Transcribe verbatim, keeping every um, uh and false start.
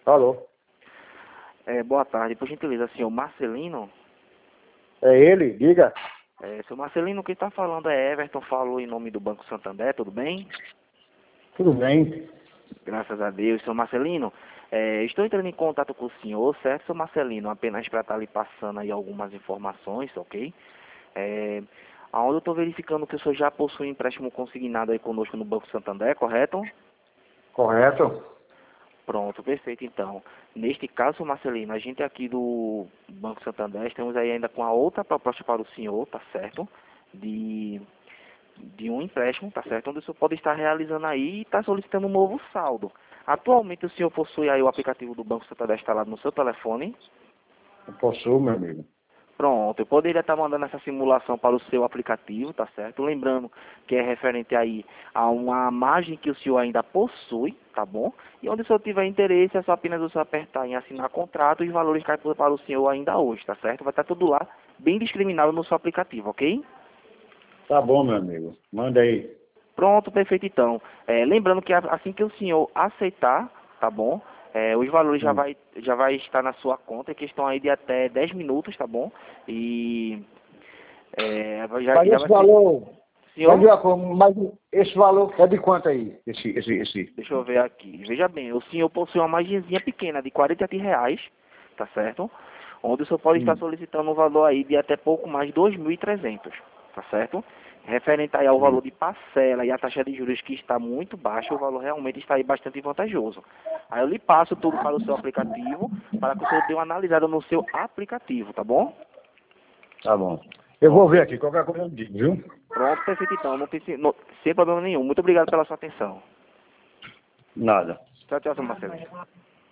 Alô? É, boa tarde, por gentileza, senhor Marcelino. É ele? Diga. É, senhor Marcelino, quem está falando é Everton, falou em nome do Banco Santander, tudo bem? Tudo bem? Graças a Deus, senhor Marcelino. É, estou entrando em contato com o senhor, certo, senhor Marcelino? Apenas para estar lhe passando aí algumas informações, ok? É, aonde eu estou verificando que o senhor já possui um empréstimo consignado aí conosco no Banco Santander, correto? Correto? Pronto, perfeito então. Neste caso, Marcelino, a gente aqui do Banco Santander estamos aí ainda com a outra proposta para o senhor, tá certo? De, de um empréstimo, tá certo? Onde o senhor pode estar realizando aí e está solicitando um novo saldo. Atualmente o senhor possui aí o aplicativo do Banco Santander instalado no seu telefone? Eu possuo, meu amigo. Pronto, eu poderia estar mandando essa simulação para o seu aplicativo, tá certo? Lembrando que é referente aí a uma margem que o senhor ainda possui, tá bom? E onde o senhor tiver interesse, é só apenas o senhor apertar em assinar contrato e os valores caem para o senhor ainda hoje, tá certo? Vai estar tudo lá, bem discriminado no seu aplicativo, ok? Tá bom, meu amigo. Manda aí. Pronto, perfeito então. É, lembrando que assim que o senhor aceitar, tá bom? É, os valores já Hum. vai, já vai estar na sua conta, que estão aí de até dez minutos, tá bom? E é, já, Mas já esse vai ser... valor, mas, Senhor, mas esse valor é de quanto aí? Esse, esse, esse. deixa eu ver aqui. Veja bem, o senhor possui uma margenzinha pequena de quarenta e sete reais, tá certo? Onde o senhor pode estar Hum. solicitando um valor aí de até pouco mais de dois mil e trezentos, tá certo? Referente aí ao Hum. valor de parcela e a taxa de juros que está muito baixa, o valor realmente está aí bastante vantajoso. Aí eu lhe passo tudo para o seu aplicativo, para que o senhor dê uma analisada no seu aplicativo, tá bom? Tá bom. Eu vou Pronto, ver aqui, qualquer coisa eu digo, viu? pronto, perfeito então, não tem, não, sem problema nenhum. Muito obrigado pela sua atenção. Nada. Tchau, tchau, seu Marcelino.